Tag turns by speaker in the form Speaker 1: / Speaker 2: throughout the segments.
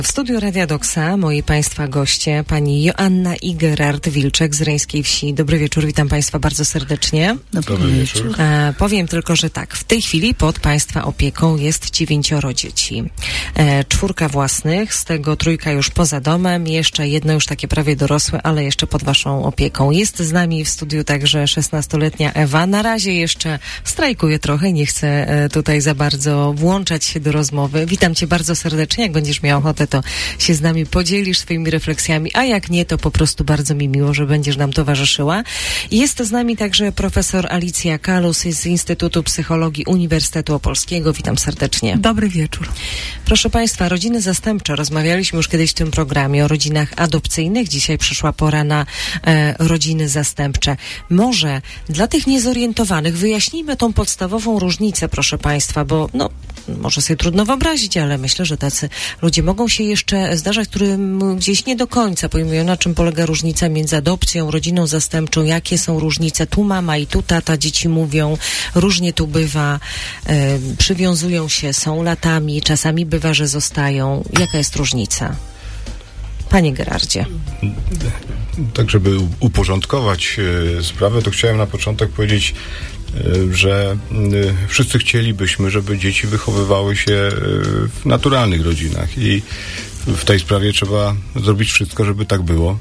Speaker 1: W studiu Radia Doksa moi Państwa goście, pani Joanna i Gerard Wilczek z Reńskiej Wsi. Dobry wieczór, witam Państwa bardzo serdecznie.
Speaker 2: Dobry wieczór.
Speaker 1: Powiem tylko, że tak, w tej chwili pod Państwa opieką jest 9 dzieci. 4 własnych, z tego 3 już poza domem, jeszcze jedno już takie prawie dorosłe, ale jeszcze pod Waszą opieką. Jest z nami w studiu także 16-letnia Ewa. Na razie jeszcze strajkuje trochę, nie chce tutaj za bardzo włączać się do rozmowy. Witam Cię bardzo serdecznie, jak będziesz miał ochotę, to się z nami podzielisz swoimi refleksjami, a jak nie, to po prostu bardzo mi miło, że będziesz nam towarzyszyła. Jest z nami także profesor Alicja Kalus z Instytutu Psychologii Uniwersytetu Opolskiego. Witam serdecznie.
Speaker 2: Dobry wieczór.
Speaker 1: Proszę Państwa, rodziny zastępcze. Rozmawialiśmy już kiedyś w tym programie o rodzinach adopcyjnych. Dzisiaj przyszła pora na rodziny zastępcze. Może dla tych niezorientowanych wyjaśnijmy tą podstawową różnicę, proszę Państwa, bo może sobie trudno wyobrazić, ale myślę, że tacy ludzie mogą się jeszcze zdarzać, którym gdzieś nie do końca pojmują, na czym polega różnica między adopcją, rodziną zastępczą, jakie są różnice. Tu mama i tu tata, dzieci mówią, różnie tu bywa, przywiązują się, są latami, czasami bywa, że zostają. Jaka jest różnica? Panie Gerardzie.
Speaker 3: Tak, żeby uporządkować sprawę, to chciałem na początek powiedzieć, że wszyscy chcielibyśmy, żeby dzieci wychowywały się w naturalnych rodzinach i w tej sprawie trzeba zrobić wszystko, żeby tak było.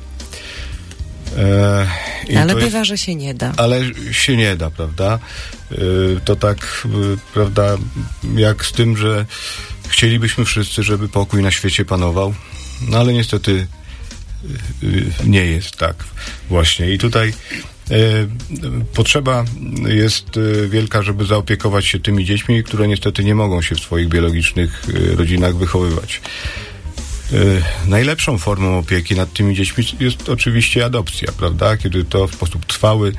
Speaker 1: Ale bywa, że się nie da.
Speaker 3: Ale się nie da, prawda? To tak, prawda, jak z tym, że chcielibyśmy wszyscy, żeby pokój na świecie panował, ale niestety nie jest tak właśnie. I tutaj potrzeba jest wielka, żeby zaopiekować się tymi dziećmi, które niestety nie mogą się w swoich biologicznych rodzinach wychowywać. Najlepszą formą opieki nad tymi dziećmi jest oczywiście adopcja, prawda? Kiedy to w sposób trwały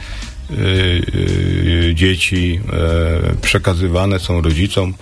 Speaker 3: dzieci przekazywane są rodzicom,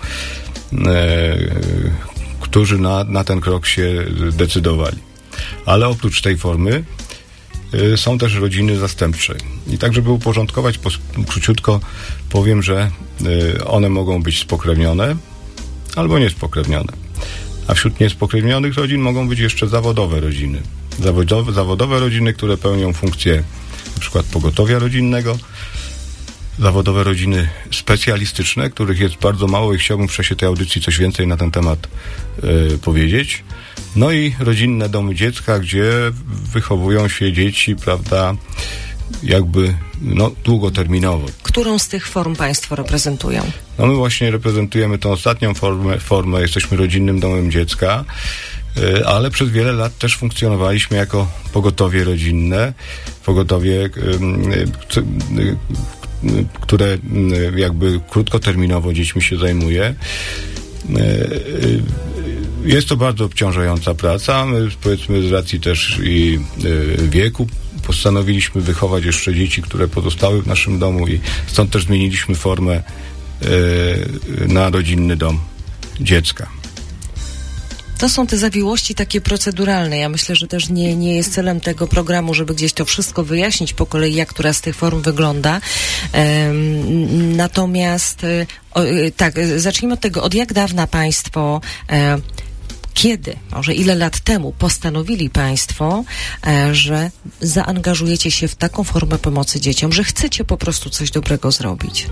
Speaker 3: którzy na ten krok się decydowali. Ale oprócz tej formy są też rodziny zastępcze. I tak, żeby uporządkować króciutko, powiem, że one mogą być spokrewnione albo niespokrewnione. A wśród niespokrewnionych rodzin mogą być jeszcze zawodowe rodziny. Zawodowe rodziny, które pełnią funkcję na przykład pogotowia rodzinnego, zawodowe rodziny specjalistyczne, których jest bardzo mało i chciałbym w czasie tej audycji coś więcej na ten temat powiedzieć. No i rodzinne domy dziecka, gdzie wychowują się dzieci, prawda, jakby długoterminowo.
Speaker 1: Którą z tych form Państwo reprezentują?
Speaker 3: My właśnie reprezentujemy tą ostatnią formę. Jesteśmy rodzinnym domem dziecka, ale przez wiele lat też funkcjonowaliśmy jako pogotowie rodzinne, pogotowie, które jakby krótkoterminowo dziećmi się zajmuje. Jest to bardzo obciążająca praca. My, powiedzmy, z racji też i wieku postanowiliśmy wychować jeszcze dzieci, które pozostały w naszym domu i stąd też zmieniliśmy formę na rodzinny dom dziecka.
Speaker 1: To są te zawiłości takie proceduralne. Ja myślę, że też nie jest celem tego programu, żeby gdzieś to wszystko wyjaśnić po kolei, jak która z tych form wygląda. Natomiast tak, zacznijmy od tego, od jak dawna Państwo kiedy, może ile lat temu postanowili Państwo, że zaangażujecie się w taką formę pomocy dzieciom, że chcecie po prostu coś dobrego zrobić?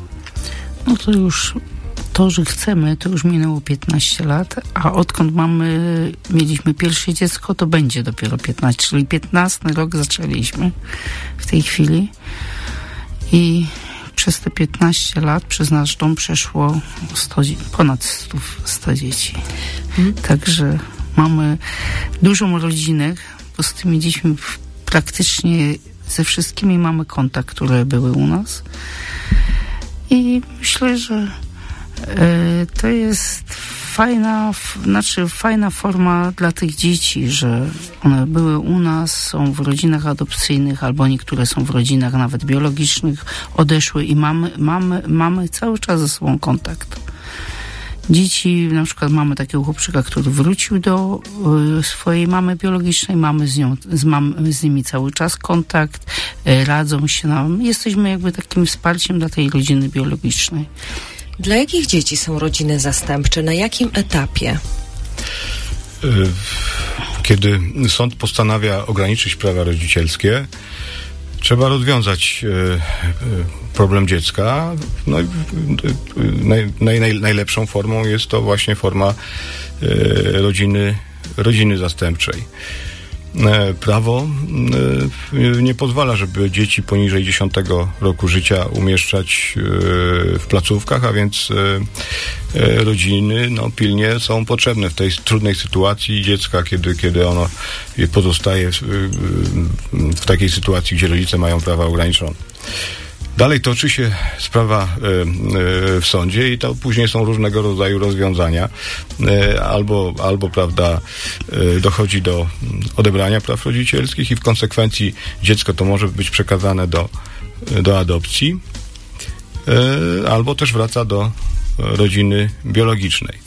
Speaker 2: To, że chcemy, to już minęło 15 lat, a odkąd mieliśmy pierwsze dziecko, to będzie dopiero 15, czyli 15 rok zaczęliśmy w tej chwili i przez te 15 lat przez nasz dom przeszło ponad 100 dzieci. Także mamy dużą rodzinę, bo z tymi dziećmi praktycznie ze wszystkimi mamy kontakt, które były u nas. I myślę, że to jest fajna forma dla tych dzieci, że one były u nas, są w rodzinach adopcyjnych, albo niektóre są w rodzinach nawet biologicznych, odeszły i mamy cały czas ze sobą kontakt. Dzieci, na przykład mamy takiego chłopczyka, który wrócił do swojej mamy biologicznej, mamy z nimi cały czas kontakt, radzą się nam. Jesteśmy jakby takim wsparciem dla tej rodziny biologicznej.
Speaker 1: Dla jakich dzieci są rodziny zastępcze? Na jakim etapie?
Speaker 3: Kiedy sąd postanawia ograniczyć prawa rodzicielskie, trzeba rozwiązać problem dziecka. No i najlepszą formą jest to właśnie forma rodziny zastępczej. Prawo nie pozwala, żeby dzieci poniżej 10 roku życia umieszczać w placówkach, a więc rodziny pilnie są potrzebne w tej trudnej sytuacji dziecka, kiedy ono pozostaje w takiej sytuacji, gdzie rodzice mają prawa ograniczone. Dalej toczy się sprawa w sądzie i to później są różnego rodzaju rozwiązania. Albo prawda, dochodzi do odebrania praw rodzicielskich i w konsekwencji dziecko to może być przekazane do adopcji, albo też wraca do rodziny biologicznej.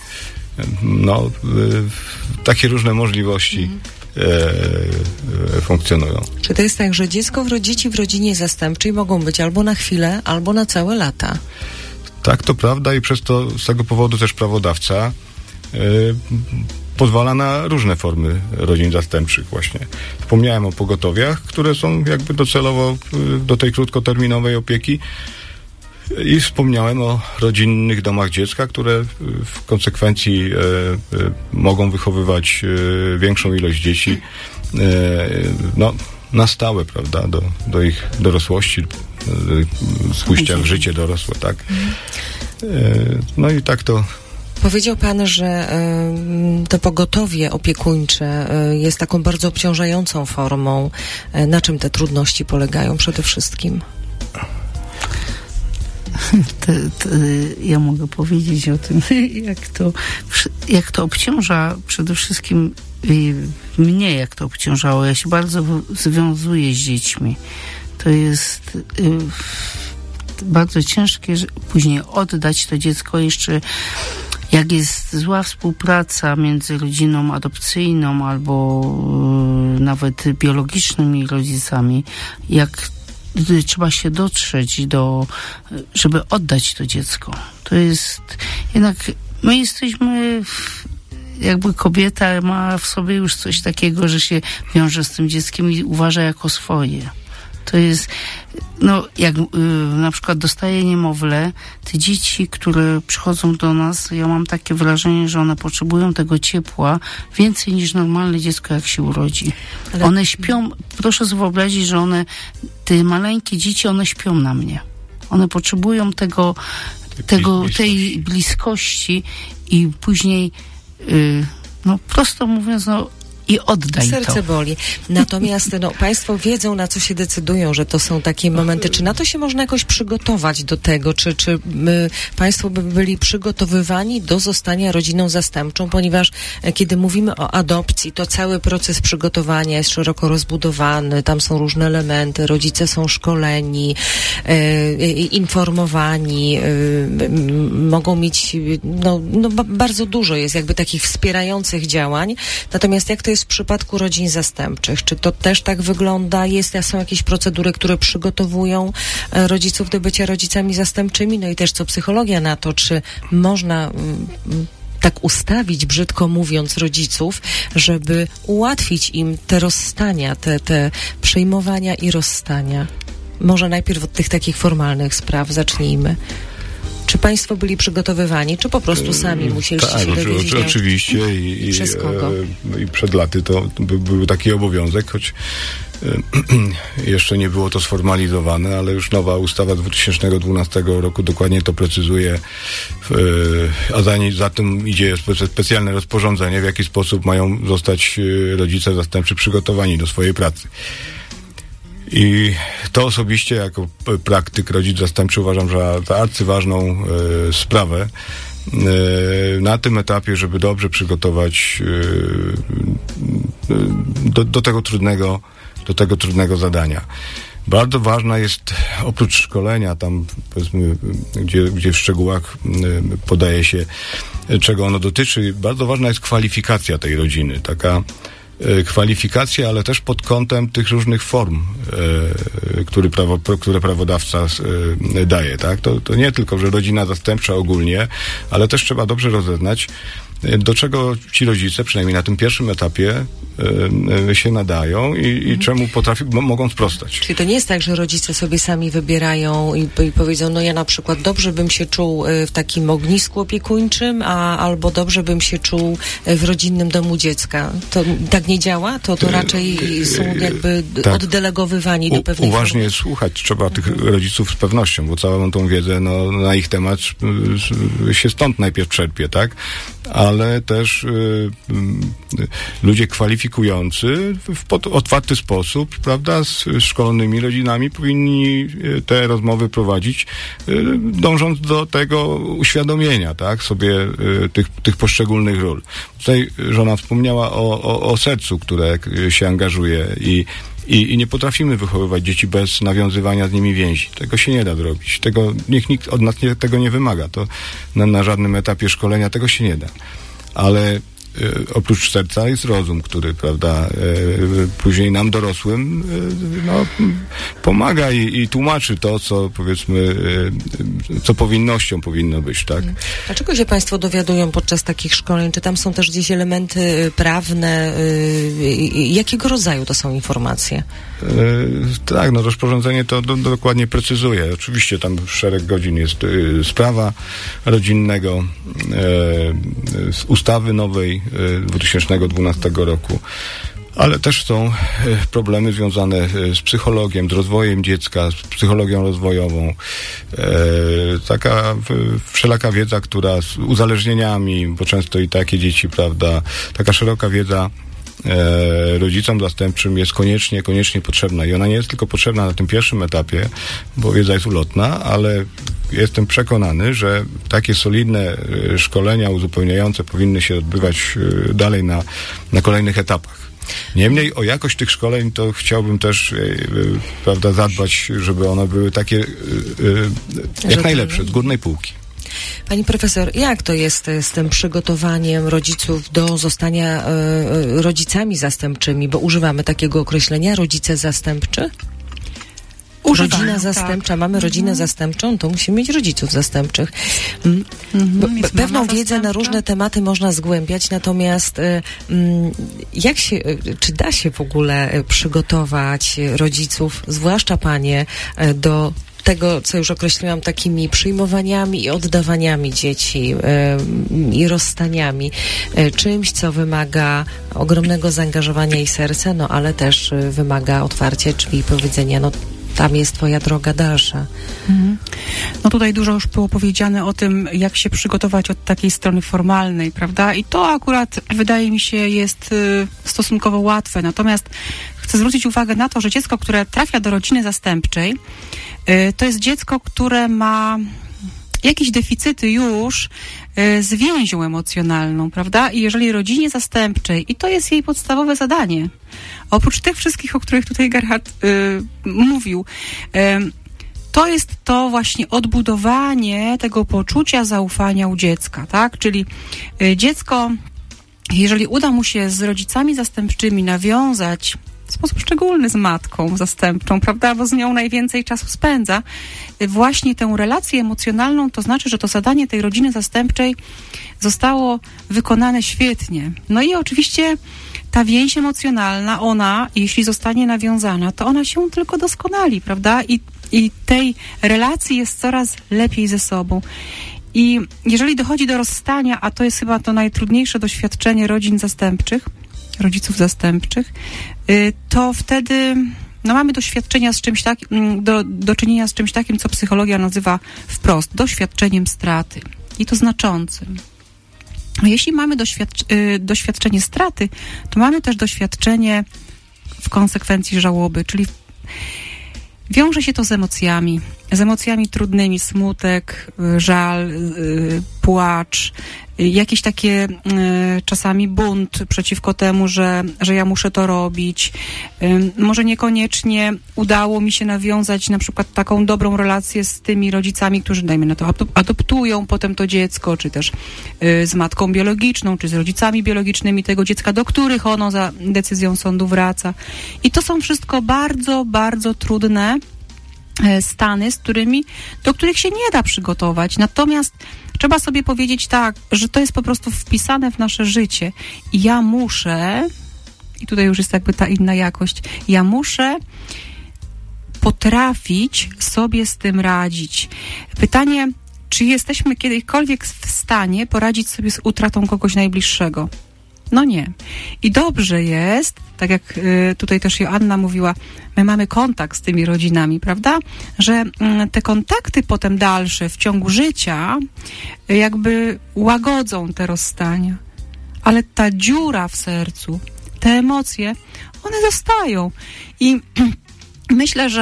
Speaker 3: Takie różne możliwości funkcjonują.
Speaker 1: Czy to jest tak, że dzieci w rodzinie zastępczej mogą być albo na chwilę, albo na całe lata?
Speaker 3: Tak, to prawda i z tego powodu też prawodawca pozwala na różne formy rodzin zastępczych właśnie. Wspomniałem o pogotowiach, które są jakby docelowo do tej krótkoterminowej opieki i wspomniałem o rodzinnych domach dziecka, które w konsekwencji mogą wychowywać większą ilość dzieci na stałe, prawda, do ich dorosłości, pójścia w życie dorosłe, tak. No i tak to.
Speaker 1: Powiedział pan, że to pogotowie opiekuńcze jest taką bardzo obciążającą formą. Na czym te trudności polegają przede wszystkim?
Speaker 2: Ja mogę powiedzieć o tym, jak to obciąża przede wszystkim mnie, jak to obciążało. Ja się bardzo związuję z dziećmi. To jest bardzo ciężkie później oddać to dziecko jeszcze, jak jest zła współpraca między rodziną adopcyjną albo nawet biologicznymi rodzicami, jak trzeba się dotrzeć żeby oddać to dziecko. To jest, jednak my jesteśmy, jakby kobieta ma w sobie już coś takiego, że się wiąże z tym dzieckiem i uważa jako swoje. To jest, jak na przykład dostaję niemowlę, te dzieci, które przychodzą do nas, ja mam takie wrażenie, że one potrzebują tego ciepła więcej niż normalne dziecko, jak się urodzi. Ale one śpią, proszę sobie wyobrazić, że te maleńkie dzieci, one śpią na mnie. One potrzebują tej bliskości i później, prosto mówiąc, i oddaj to.
Speaker 1: Serce boli. Natomiast państwo wiedzą, na co się decydują, że to są takie momenty. Czy na to się można jakoś przygotować do tego? Czy państwo by byli przygotowywani do zostania rodziną zastępczą? Ponieważ kiedy mówimy o adopcji, to cały proces przygotowania jest szeroko rozbudowany. Tam są różne elementy. Rodzice są szkoleni, informowani. Mogą mieć, bardzo dużo jest jakby takich wspierających działań. Natomiast jak to jest w przypadku rodzin zastępczych? Czy to też tak wygląda? Są jakieś procedury, które przygotowują rodziców do bycia rodzicami zastępczymi? No i też co psychologia na to, czy można tak ustawić, brzydko mówiąc, rodziców, żeby ułatwić im te rozstania, te przejmowania i rozstania? Może najpierw od tych takich formalnych spraw zacznijmy. Czy państwo byli przygotowywani, czy po prostu sami musieliście się dowiedzieć?
Speaker 3: Oczywiście i przez kogo? I przed laty to był taki obowiązek, choć jeszcze nie było to sformalizowane, ale już nowa ustawa 2012 roku dokładnie to precyzuje, a za tym idzie specjalne rozporządzenie, w jaki sposób mają zostać rodzice zastępczy przygotowani do swojej pracy. I to osobiście jako praktyk rodzic zastępczy uważam za arcyważną sprawę na tym etapie, żeby dobrze przygotować do tego trudnego zadania. Bardzo ważna jest, oprócz szkolenia, tam powiedzmy, gdzie w szczegółach podaje się, czego ono dotyczy, bardzo ważna jest kwalifikacja tej rodziny. Taka kwalifikacja, ale też pod kątem tych różnych form, które prawodawca daje, tak? To nie tylko, że rodzina zastępcza ogólnie, ale też trzeba dobrze rozeznać, do czego ci rodzice, przynajmniej na tym pierwszym etapie, się nadają i czemu mogą sprostać.
Speaker 1: Czyli to nie jest tak, że rodzice sobie sami wybierają i powiedzą, no ja na przykład dobrze bym się czuł w takim ognisku opiekuńczym, albo dobrze bym się czuł w rodzinnym domu dziecka. To tak nie działa? To raczej są jakby oddelegowywani do pewnej
Speaker 3: Uważnie
Speaker 1: formy.
Speaker 3: słuchać trzeba tych rodziców z pewnością, bo całą tą wiedzę na ich temat się stąd najpierw czerpie, tak? Ale też ludzie kwalifikujący w otwarty sposób, prawda, z szkolonymi rodzinami powinni te rozmowy prowadzić, dążąc do tego uświadomienia, tak, sobie tych poszczególnych ról. Tutaj żona wspomniała o sercu, które się angażuje i nie potrafimy wychowywać dzieci bez nawiązywania z nimi więzi. Tego się nie da zrobić. Niech nikt od nas tego nie wymaga. To na żadnym etapie szkolenia tego się nie da. Ale oprócz serca jest rozum, który, prawda, później nam dorosłym pomaga i tłumaczy to, co powiedzmy, co powinnością powinno być, tak?
Speaker 1: Dlaczego się Państwo dowiadują podczas takich szkoleń? Czy tam są też gdzieś elementy prawne? Jakiego rodzaju to są informacje?
Speaker 3: Tak, rozporządzenie to dokładnie precyzuje. Oczywiście tam szereg godzin jest z prawa rodzinnego, z ustawy nowej 2012 roku. Ale też są problemy związane z psychologiem, z rozwojem dziecka, z psychologią rozwojową. Taka wszelaka wiedza, która z uzależnieniami, bo często i takie dzieci, prawda, taka szeroka wiedza rodzicom zastępczym jest koniecznie potrzebna. I ona nie jest tylko potrzebna na tym pierwszym etapie, bo wiedza jest ulotna, ale jestem przekonany, że takie solidne szkolenia uzupełniające powinny się odbywać dalej na kolejnych etapach. Niemniej o jakość tych szkoleń to chciałbym też, prawda, zadbać, żeby one były takie jak najlepsze, z górnej półki.
Speaker 1: Pani profesor, jak to jest z tym przygotowaniem rodziców do zostania rodzicami zastępczymi, bo używamy takiego określenia, rodzice zastępczy? Rodzina zastępcza, tak. Mamy rodzinę zastępczą, to musimy mieć rodziców zastępczych. Pewną wiedzę na różne tematy można zgłębiać, natomiast czy da się w ogóle przygotować rodziców, zwłaszcza panie, do tego, co już określiłam, takimi przyjmowaniami i oddawaniami dzieci i rozstaniami, czymś, co wymaga ogromnego zaangażowania i serca, ale też wymaga otwarcia drzwi i powiedzenia, tam jest twoja droga dalsza.
Speaker 4: Tutaj dużo już było powiedziane o tym, jak się przygotować od takiej strony formalnej, prawda? I to akurat, wydaje mi się, jest stosunkowo łatwe. Natomiast chcę zwrócić uwagę na to, że dziecko, które trafia do rodziny zastępczej, to jest dziecko, które ma jakieś deficyty już z więzią emocjonalną, prawda? I jeżeli rodzinie zastępczej, i to jest jej podstawowe zadanie, oprócz tych wszystkich, o których tutaj Gerhard mówił, to jest to właśnie odbudowanie tego poczucia zaufania u dziecka, tak? Czyli dziecko, jeżeli uda mu się z rodzicami zastępczymi nawiązać w sposób szczególny z matką zastępczą, prawda, bo z nią najwięcej czasu spędza, właśnie tę relację emocjonalną, to znaczy, że to zadanie tej rodziny zastępczej zostało wykonane świetnie. I oczywiście ta więź emocjonalna, ona, jeśli zostanie nawiązana, to ona się tylko doskonali, prawda, i tej relacji jest coraz lepiej ze sobą. I jeżeli dochodzi do rozstania, a to jest chyba to najtrudniejsze doświadczenie rodziców zastępczych, to wtedy mamy doświadczenia z czymś takim, do czynienia z czymś takim, co psychologia nazywa wprost doświadczeniem straty. I to znaczącym. Jeśli mamy doświadczenie straty, to mamy też doświadczenie w konsekwencji żałoby, czyli wiąże się to z emocjami trudnymi, smutek, żal, płacz, jakieś takie czasami bunt przeciwko temu, że ja muszę to robić. Może niekoniecznie udało mi się nawiązać na przykład taką dobrą relację z tymi rodzicami, którzy, dajmy na to, adoptują potem to dziecko, czy też z matką biologiczną, czy z rodzicami biologicznymi tego dziecka, do których ono za decyzją sądu wraca. I to są wszystko bardzo, bardzo trudne stany, do których się nie da przygotować. Natomiast trzeba sobie powiedzieć tak, że to jest po prostu wpisane w nasze życie. I ja muszę, i tutaj już jest jakby ta inna jakość, ja muszę potrafić sobie z tym radzić. Pytanie, czy jesteśmy kiedykolwiek w stanie poradzić sobie z utratą kogoś najbliższego? No nie. I dobrze jest, tak jak tutaj też Joanna mówiła, my mamy kontakt z tymi rodzinami, prawda? Że te kontakty potem dalsze w ciągu życia jakby łagodzą te rozstania. Ale ta dziura w sercu, te emocje, one zostają. I myślę,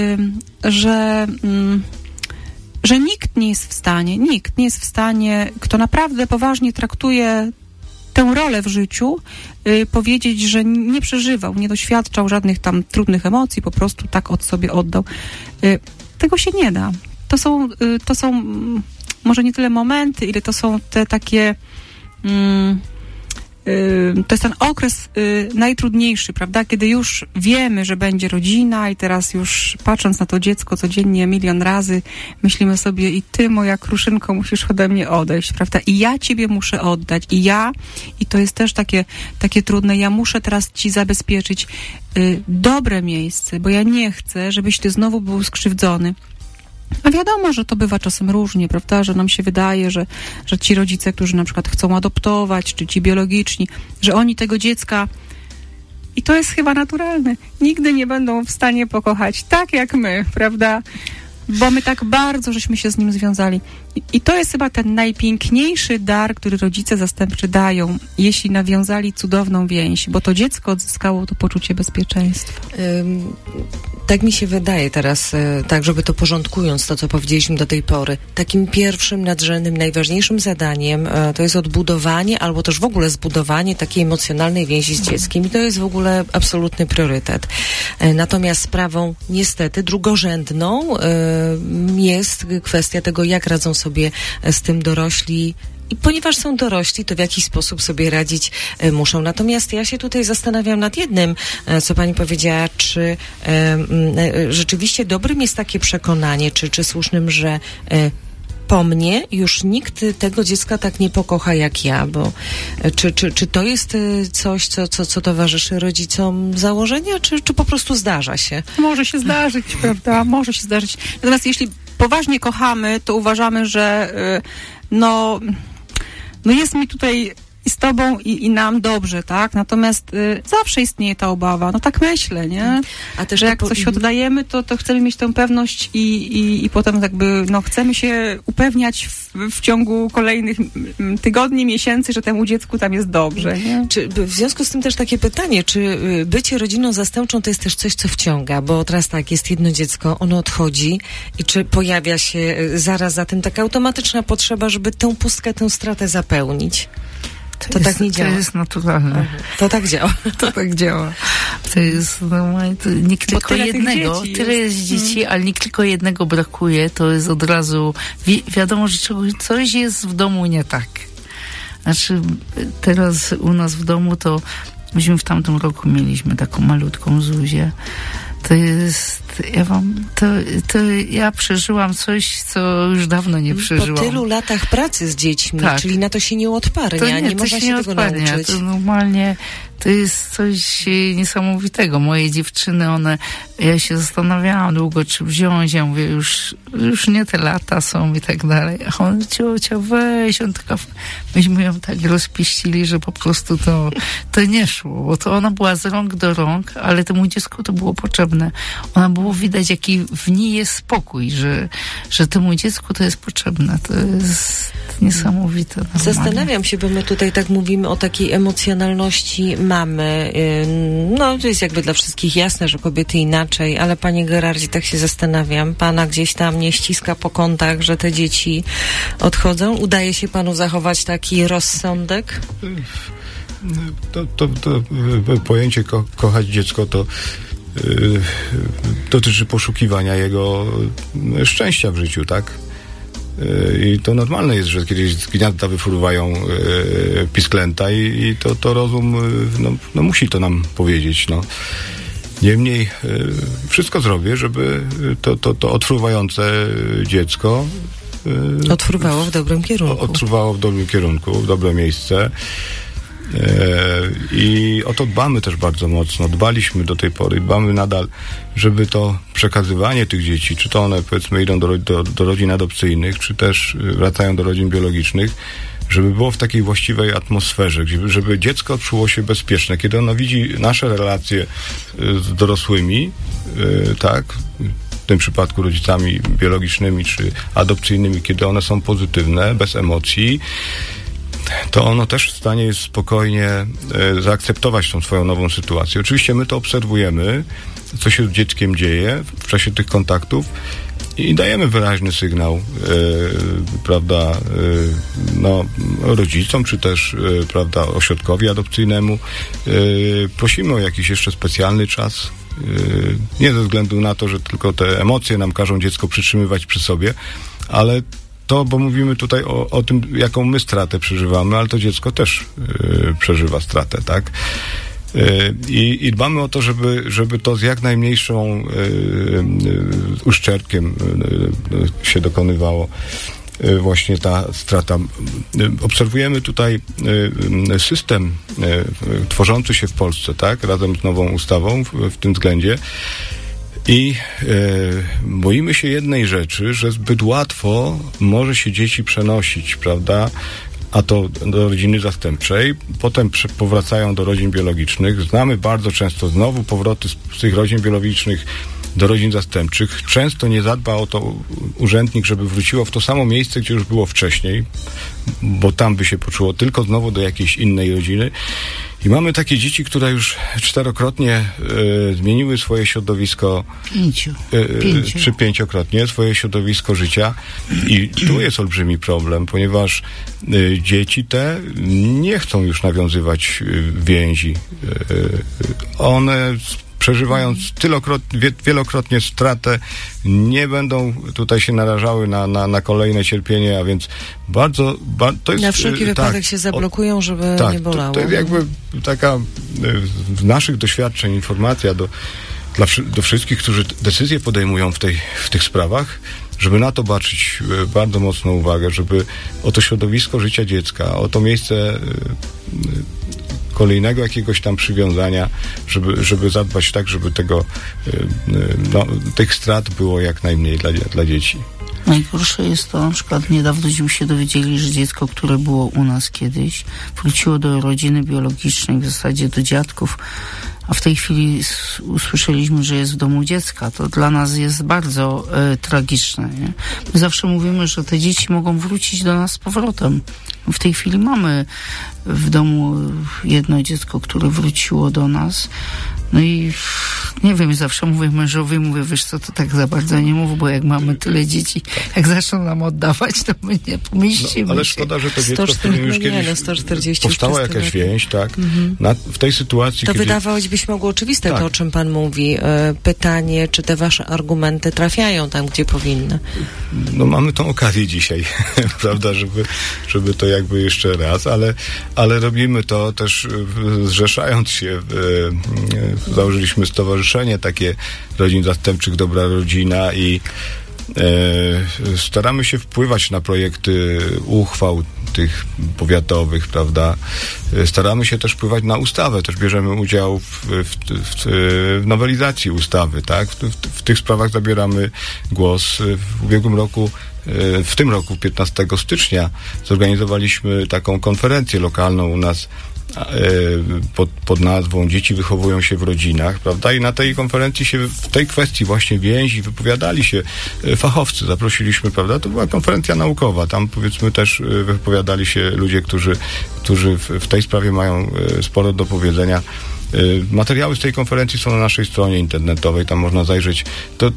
Speaker 4: że nikt nie jest w stanie, kto naprawdę poważnie traktuje tę rolę w życiu, powiedzieć, że nie przeżywał, nie doświadczał żadnych tam trudnych emocji, po prostu tak od sobie oddał. Tego się nie da. To są może nie tyle momenty, ile to są te takie to jest ten okres najtrudniejszy, prawda? Kiedy już wiemy, że będzie rodzina i teraz już patrząc na to dziecko codziennie milion razy myślimy sobie i ty, moja kruszynko, musisz ode mnie odejść, prawda? I ja ciebie muszę oddać. I to jest też takie trudne, ja muszę teraz ci zabezpieczyć dobre miejsce, bo ja nie chcę, żebyś ty znowu był skrzywdzony. A wiadomo, że to bywa czasem różnie, prawda, że nam się wydaje, że ci rodzice, którzy na przykład chcą adoptować, czy ci biologiczni, że oni tego dziecka, i to jest chyba naturalne, nigdy nie będą w stanie pokochać tak jak my, prawda, bo my tak bardzo żeśmy się z nim związali. I to jest chyba ten najpiękniejszy dar, który rodzice zastępczy dają, jeśli nawiązali cudowną więź, bo to dziecko odzyskało to poczucie bezpieczeństwa.
Speaker 1: Tak mi się wydaje teraz, tak żeby to porządkując to, co powiedzieliśmy do tej pory, takim pierwszym, nadrzędnym, najważniejszym zadaniem to jest odbudowanie albo też w ogóle zbudowanie takiej emocjonalnej więzi z dzieckiem i to jest w ogóle absolutny priorytet. Natomiast sprawą niestety drugorzędną jest kwestia tego, jak radzą sobie z tym dorośli. I ponieważ są dorośli, to w jakiś sposób sobie radzić muszą. Natomiast ja się tutaj zastanawiam nad jednym, co pani powiedziała, czy rzeczywiście dobrym jest takie przekonanie, czy słusznym, że po mnie już nikt tego dziecka tak nie pokocha jak ja, bo czy to jest coś, co towarzyszy rodzicom założenia, czy po prostu zdarza się?
Speaker 4: Może się zdarzyć, prawda? Może się zdarzyć. Natomiast jeśli poważnie kochamy, to uważamy, że no jest mi tutaj i z tobą i nam dobrze, tak? Natomiast zawsze istnieje ta obawa. No tak myślę, nie? A też że jak coś oddajemy, to chcemy mieć tę pewność i potem jakby, chcemy się upewniać w ciągu kolejnych tygodni, miesięcy, że temu dziecku tam jest dobrze, nie?
Speaker 1: Czy w związku z tym też takie pytanie, czy bycie rodziną zastępczą to jest też coś, co wciąga? Bo teraz tak, jest jedno dziecko, ono odchodzi i czy pojawia się zaraz za tym taka automatyczna potrzeba, żeby tę pustkę, tę stratę zapełnić? To tak nie działa.
Speaker 2: To jest naturalne.
Speaker 1: To tak działa.
Speaker 2: To tak działa. To jest normalnie, nikt tylko jednego, tyle jest dzieci, ale nikt tylko jednego brakuje, to jest od razu, wiadomo, że coś jest w domu nie tak. Znaczy, teraz u nas w domu to, myśmy w tamtym roku mieliśmy taką malutką Zuzię. To jest, ja przeżyłam coś, co już dawno nie przeżyłam.
Speaker 1: Po tylu latach pracy z dziećmi, tak. Czyli na to się nie odparnia, nie można się tego nauczyć.
Speaker 2: To normalnie, to jest coś niesamowitego. Moje dziewczyny, ja się zastanawiałam długo, czy wziąć, ja mówię, już nie te lata są i tak dalej. A on, ciocia, weź, myśmy ją tak rozpieścili, że po prostu to nie szło, bo to ona była z rąk do rąk, ale temu dziecku to było potrzebne. Ona było widać, jaki w niej jest spokój, że temu dziecku to jest potrzebne. To jest niesamowite. Normalnie.
Speaker 1: Zastanawiam się, bo my tutaj tak mówimy o takiej emocjonalności mamy. To jest jakby dla wszystkich jasne, że kobiety inaczej, ale panie Gerardzie, tak się zastanawiam. Pana gdzieś tam nie ściska po kątach, że te dzieci odchodzą? Udaje się panu zachować taki rozsądek?
Speaker 3: To pojęcie kochać dziecko to dotyczy poszukiwania jego szczęścia w życiu, tak? I to normalne jest, że kiedyś z gniazda wyfruwają pisklęta i to rozum musi to nam powiedzieć, Niemniej wszystko zrobię, żeby to odfruwające dziecko
Speaker 1: odfruwało w dobrym kierunku.
Speaker 3: Odfruwało w dobrym kierunku, w dobre miejsce. I o to dbamy też bardzo mocno. Dbaliśmy do tej pory, dbamy nadal, żeby to przekazywanie tych dzieci, czy to one powiedzmy idą do rodzin adopcyjnych, czy też wracają do rodzin biologicznych, żeby było w takiej właściwej atmosferze, żeby dziecko czuło się bezpieczne. Kiedy ono widzi nasze relacje z dorosłymi, tak, w tym przypadku rodzicami biologicznymi czy adopcyjnymi, kiedy one są pozytywne, bez emocji, to ono też w stanie jest spokojnie zaakceptować tą swoją nową sytuację. Oczywiście my to obserwujemy, co się z dzieckiem dzieje w czasie tych kontaktów i dajemy wyraźny sygnał, prawda, rodzicom, czy też, prawda, ośrodkowi adopcyjnemu. Prosimy o jakiś jeszcze specjalny czas. Nie ze względu na to, że tylko te emocje nam każą dziecko przytrzymywać przy sobie, ale to, bo mówimy tutaj o tym, jaką my stratę przeżywamy, ale to dziecko też przeżywa stratę, tak? I dbamy o to, żeby to z jak najmniejszą uszczerbkiem się dokonywało właśnie ta strata. Obserwujemy tutaj system tworzący się w Polsce, tak? Razem z nową ustawą w tym względzie. I boimy się jednej rzeczy, że zbyt łatwo może się dzieci przenosić, prawda? A to do rodziny zastępczej, potem powracają do rodzin biologicznych. Znamy bardzo często znowu powroty z tych rodzin biologicznych do rodzin zastępczych. Często nie zadba o to urzędnik, żeby wróciło w to samo miejsce, gdzie już było wcześniej, bo tam by się poczuło tylko znowu do jakiejś innej rodziny. I mamy takie dzieci, które już 4-krotnie zmieniły swoje środowisko. 5. Czy 5-krotnie swoje środowisko życia. I tu jest olbrzymi problem, ponieważ dzieci te nie chcą już nawiązywać więzi. One przeżywając wielokrotnie stratę, nie będą tutaj się narażały na kolejne cierpienie, a więc bardzo to jest...
Speaker 1: Na wszelki wypadek się zablokują, żeby nie bolało.
Speaker 3: To jest jakby taka z naszych doświadczeń informacja do wszystkich, którzy decyzje podejmują w tych sprawach, żeby na to baczyć bardzo mocną uwagę, żeby o to środowisko życia dziecka, o to miejsce kolejnego jakiegoś tam przywiązania, żeby zadbać tak, żeby tych strat było jak najmniej dla dzieci.
Speaker 2: Najgorsze jest to, na przykład niedawno się dowiedzieli, że dziecko, które było u nas kiedyś, wróciło do rodziny biologicznej, w zasadzie do dziadków, a w tej chwili usłyszeliśmy, że jest w domu dziecka. To dla nas jest bardzo tragiczne. Nie? My zawsze mówimy, że te dzieci mogą wrócić do nas z powrotem. W tej chwili mamy w domu jedno dziecko, które wróciło do nas. No i nie wiem, zawsze mówię mężowi, wiesz co, to tak za bardzo nie mów, bo jak mamy tyle dzieci, jak zaczną nam oddawać, to my nie pomieścimy
Speaker 3: ale szkoda, że to dziecko, z którym już kiedyś powstała jakaś więź, tak? W tej sytuacji,
Speaker 1: to wydawałoby się mogło oczywiste, tak. To o czym pan mówi. Pytanie, czy te wasze argumenty trafiają tam, gdzie powinny?
Speaker 3: No mamy tą okazję dzisiaj, prawda, żeby to jakby jeszcze raz, ale robimy to też zrzeszając się założyliśmy stowarzyszenie takie rodzin zastępczych Dobra Rodzina i staramy się wpływać na projekty uchwał tych powiatowych, prawda? Staramy się też wpływać na ustawę, też bierzemy udział w nowelizacji ustawy, tak? W tych sprawach zabieramy głos. W ubiegłym roku, w tym roku, 15 stycznia, zorganizowaliśmy taką konferencję lokalną u nas pod nazwą Dzieci wychowują się w rodzinach, prawda? I na tej konferencji się w tej kwestii właśnie więzi wypowiadali się fachowcy. Zaprosiliśmy, prawda? To była konferencja naukowa. Tam powiedzmy też wypowiadali się ludzie, którzy w tej sprawie mają sporo do powiedzenia. Materiały z tej konferencji są na naszej stronie internetowej, tam można zajrzeć.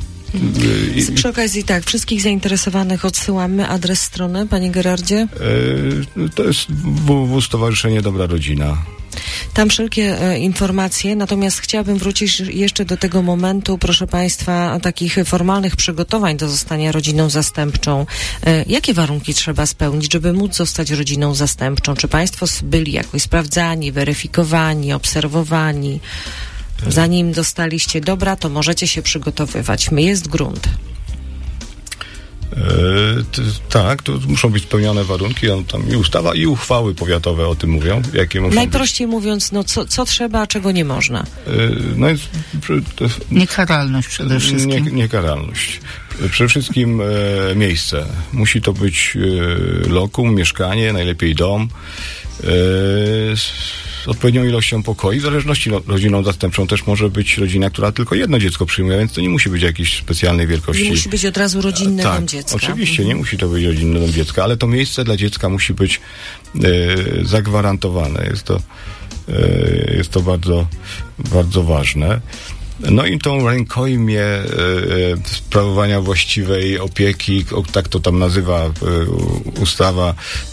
Speaker 1: Przy okazji tak, wszystkich zainteresowanych odsyłamy. Adres strony, panie Gerardzie?
Speaker 3: To jest www. Stowarzyszenie Dobra Rodzina.
Speaker 1: Tam wszelkie informacje, natomiast chciałabym wrócić jeszcze do tego momentu, proszę państwa, takich formalnych przygotowań do zostania rodziną zastępczą. Jakie warunki trzeba spełnić, żeby móc zostać rodziną zastępczą? Czy państwo byli jakoś sprawdzani, weryfikowani, obserwowani? Zanim dostaliście dobra, to możecie się przygotowywać. Jest grunt.
Speaker 3: Tak, to muszą być spełnione warunki, tam i ustawa, i uchwały powiatowe o tym mówią, jakie muszą
Speaker 1: Najprościej mówiąc, co trzeba, a czego nie można.
Speaker 2: Niekaralność przede wszystkim.
Speaker 3: Niekaralność. Przede wszystkim miejsce. Musi to być lokum, mieszkanie, najlepiej dom, z odpowiednią ilością pokoi. W zależności rodziną zastępczą też może być rodzina, która tylko jedno dziecko przyjmuje, więc to nie musi być jakiejś specjalnej wielkości.
Speaker 1: Nie musi być od razu rodzinny dom dziecka.
Speaker 3: Oczywiście, nie musi to być rodzinny dom dziecka, ale to miejsce dla dziecka musi być zagwarantowane. Jest to bardzo, bardzo ważne. No i tą rękojmię sprawowania właściwej opieki, tak to tam nazywa ustawa,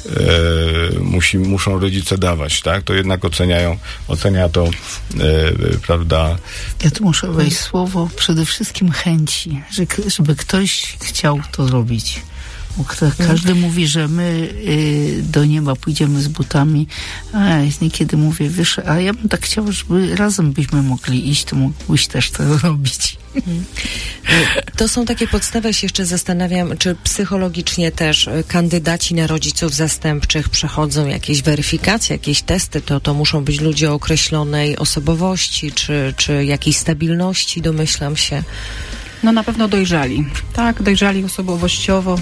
Speaker 3: muszą rodzice dawać, tak? To jednak ocenia to, prawda?
Speaker 2: Ja tu muszę wejść słowo, przede wszystkim chęci, żeby ktoś chciał to zrobić. Bo każdy mówi, że my do nieba pójdziemy z butami, a ja niekiedy mówię, wiesz, a ja bym tak chciała, żeby razem byśmy mogli iść, to mógłbyś też to robić.
Speaker 1: To są takie podstawy, ja się jeszcze zastanawiam, czy psychologicznie też kandydaci na rodziców zastępczych przechodzą jakieś weryfikacje, jakieś testy, to muszą być ludzie o określonej osobowości, czy jakiejś stabilności, domyślam się.
Speaker 4: No na pewno dojrzali. Tak, dojrzali osobowościowo.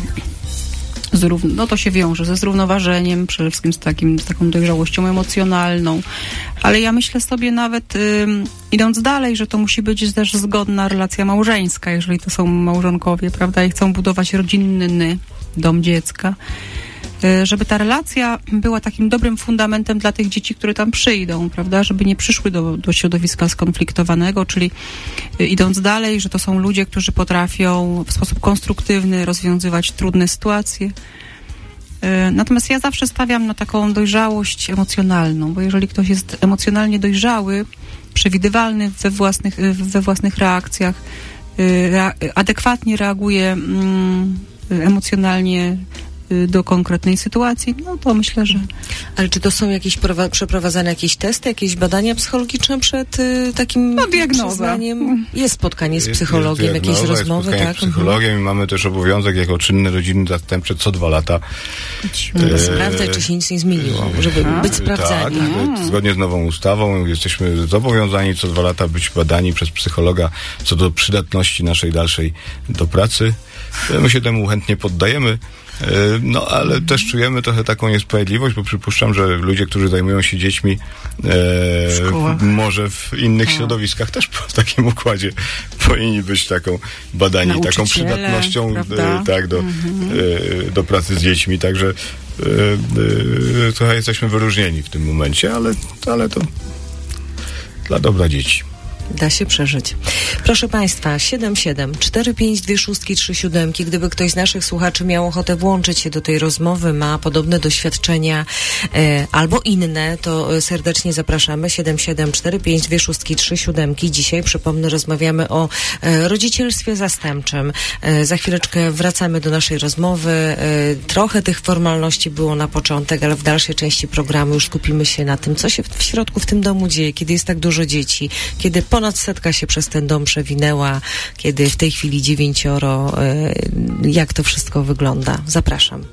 Speaker 4: No to się wiąże ze zrównoważeniem, przede wszystkim z taką dojrzałością emocjonalną. Ale ja myślę sobie nawet, idąc dalej, że to musi być też zgodna relacja małżeńska, jeżeli to są małżonkowie, prawda, i chcą budować rodzinny dom dziecka. Żeby ta relacja była takim dobrym fundamentem dla tych dzieci, które tam przyjdą, prawda, żeby nie przyszły do środowiska skonfliktowanego, czyli idąc dalej, że to są ludzie, którzy potrafią w sposób konstruktywny rozwiązywać trudne sytuacje. Natomiast ja zawsze stawiam na taką dojrzałość emocjonalną, bo jeżeli ktoś jest emocjonalnie dojrzały, przewidywalny we własnych reakcjach, adekwatnie reaguje emocjonalnie do konkretnej sytuacji, no to myślę, że...
Speaker 1: Ale czy to są jakieś przeprowadzane jakieś testy, jakieś badania psychologiczne przed takim przyznaniem? Jest spotkanie z psychologiem, jakieś rozmowy, tak?
Speaker 3: Z psychologiem i mamy też obowiązek jako czynne rodziny zastępcze co 2 lata
Speaker 1: sprawdzać, czy się nic nie zmieniło, żeby być sprawdzani.
Speaker 3: Tak, zgodnie z nową ustawą jesteśmy zobowiązani co 2 lata być badani przez psychologa co do przydatności naszej dalszej do pracy. My się temu chętnie poddajemy. No, ale też czujemy trochę taką niesprawiedliwość, bo przypuszczam, że ludzie, którzy zajmują się dziećmi może w innych środowiskach też w takim układzie powinni być taką badani, taką przydatnością do pracy z dziećmi, także trochę jesteśmy wyróżnieni w tym momencie, ale to dla dobra dzieci.
Speaker 1: Da się przeżyć. Proszę Państwa, 7745263. Gdyby ktoś z naszych słuchaczy miał ochotę włączyć się do tej rozmowy, ma podobne doświadczenia albo inne, to serdecznie zapraszamy. 7745263. Dzisiaj, przypomnę, rozmawiamy o rodzicielstwie zastępczym. Za chwileczkę wracamy do naszej rozmowy. Trochę tych formalności było na początek, ale w dalszej części programu już skupimy się na tym, co się w środku w tym domu dzieje, kiedy jest tak dużo dzieci, kiedy ponad 100 się przez ten dom przewinęła, kiedy w tej chwili 9, jak to wszystko wygląda. Zapraszam.